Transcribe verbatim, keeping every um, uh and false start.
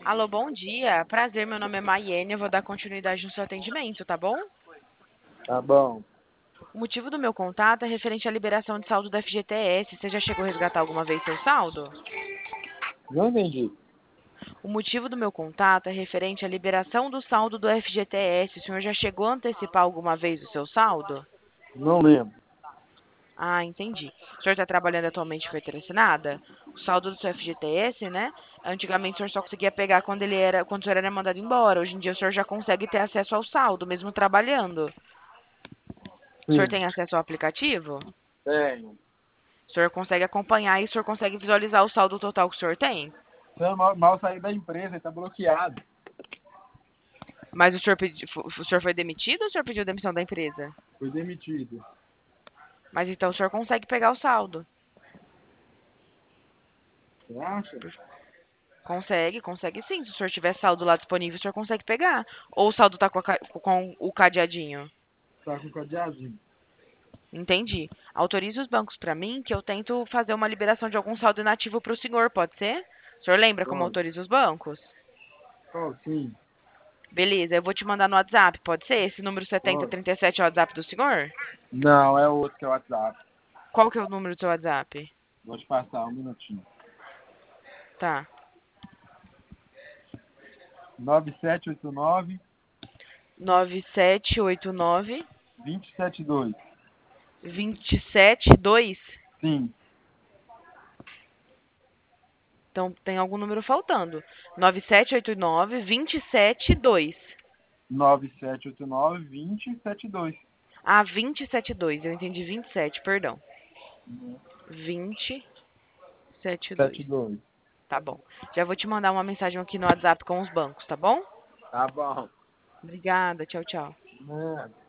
Alô, bom dia. Prazer, meu nome é Maiene. Eu vou dar continuidade no seu atendimento, tá bom? Tá bom. O motivo do meu contato é referente à liberação de saldo do F G T S. Você já chegou a resgatar alguma vez seu saldo? Não entendi. O motivo do meu contato é referente à liberação do saldo do F G T S. O senhor já chegou a antecipar alguma vez o seu saldo? Não lembro. Ah, entendi. O senhor está trabalhando atualmente com carteira assinada? O saldo do seu F G T S, né? Antigamente o senhor só conseguia pegar quando ele era, quando o senhor era mandado embora. Hoje em dia o senhor já consegue ter acesso ao saldo, mesmo trabalhando. O senhor Sim. tem acesso ao aplicativo? Tenho. O senhor consegue acompanhar e o senhor consegue visualizar o saldo total que o senhor tem? Eu mal, mal saí da empresa, ele tá bloqueado. Mas o senhor, pedi, o senhor foi demitido ou o senhor pediu demissão da empresa? Foi demitido. Mas então o senhor consegue pegar o saldo. Você acha? Consegue, consegue sim. Se o senhor tiver saldo lá disponível, o senhor consegue pegar. Ou o saldo tá com, a ca- com o cadeadinho. Tá com cadeadinho. Entendi. Autorize os bancos para mim que eu tento fazer uma liberação de algum saldo inativo para o senhor, pode ser? O senhor lembra como Pode. autoriza os bancos? Oh, sim. Beleza, eu vou te mandar no WhatsApp, pode ser? Esse número setenta Pode. trinta e sete é o WhatsApp do senhor? Não, é outro que é o WhatsApp. Qual que é o número do seu WhatsApp? Vou te passar um minutinho. Tá. nove sete oito nove, nove sete oito nove, dois sete dois. dois sete dois. Sim. Então tem algum número faltando. nove sete oito nove, dois sete dois. nove sete oito nove, dois sete dois. Ah, dois sete dois. Eu entendi vinte e sete, perdão. Uhum. dois sete dois. sete dois. Tá bom. Já vou te mandar uma mensagem aqui no WhatsApp com os bancos, tá bom? Tá bom. Obrigada. Tchau, tchau. Não.